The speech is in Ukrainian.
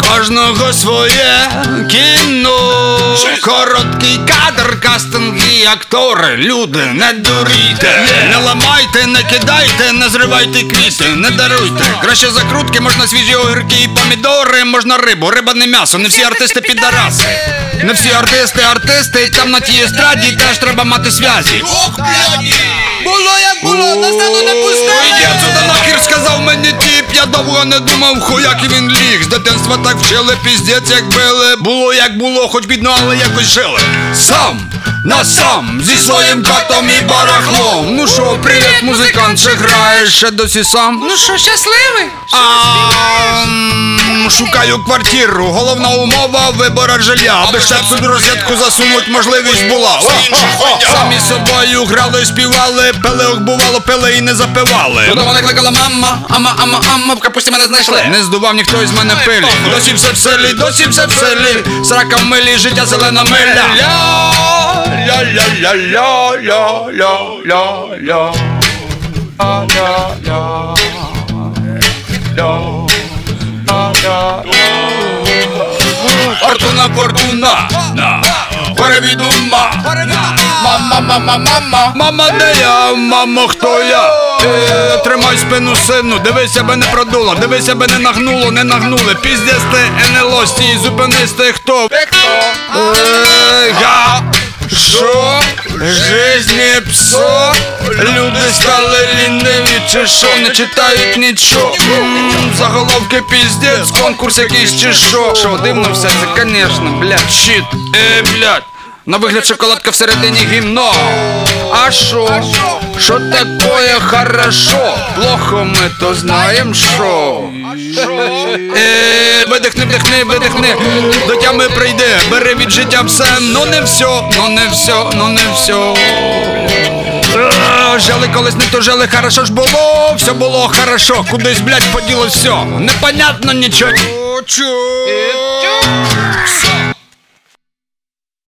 кожного своє кіно. Короткий кадр, кастинги, актори. Люди, не дурійте, не ламайте, не кидайте, не зривайте квіти, не даруйте. Краще закрутки, можна свіжі огірки і помідори, можна рибу, риба не м'ясо, не всі артисти підараси. Не всі артисти, і там на тій естраді теж треба мати зв'язі. Було як було, на сцену не пустили. Іди отсюда нахер, сказав мені тіп, я довго не думав, хуяк і він ліг. З дитинства так вчили, піздець як били. Було як було, хоч бідно, але якось жили. Сам, на сам, зі своїм катом і барахлом. Ну шо, привіт, музикант, чи граєш ще досі сам? Ну що, щасливий? Шукаю квартиру, головна умова вибора жилья. Аби ще під розетку засунуть можливість була. Самі собою грали, співали, пили, бувало, пили і не запивали. Додому не кликала мама, ама, в капусті мене знайшли. Не здував ніхто із мене пилі. Досі все в селі, досі все в селі. Срака в милі, життя зелена миля. Фортуна, перевідома. Мама, де я, мамо, хто я? Тримай спину, сину, дивись, аби не продуло, дивись, аби не нагнуло, не нагнули. Піздець ти, НЛО, стій, зупинись, ти хто? Що? Жизнь псо? Люди стали ліниві, чи що? Не читають нічого. Заголовки піздець, конкурс якийсь чи що? Що, дивно все це, конечно, блядь, щит. Блядь, на вигляд шоколадка всередині гімно. А шо? Шо такое хорошо? Плохо ми то знаєм шо. Видихни, вдихни, видихни, до тями прийди, бери від життя все, ну не все, ну не все, ну не все. Жили колись, не то жили, хорошо ж було, все було хорошо, кудись, блядь, поділось все, непонятно нічого.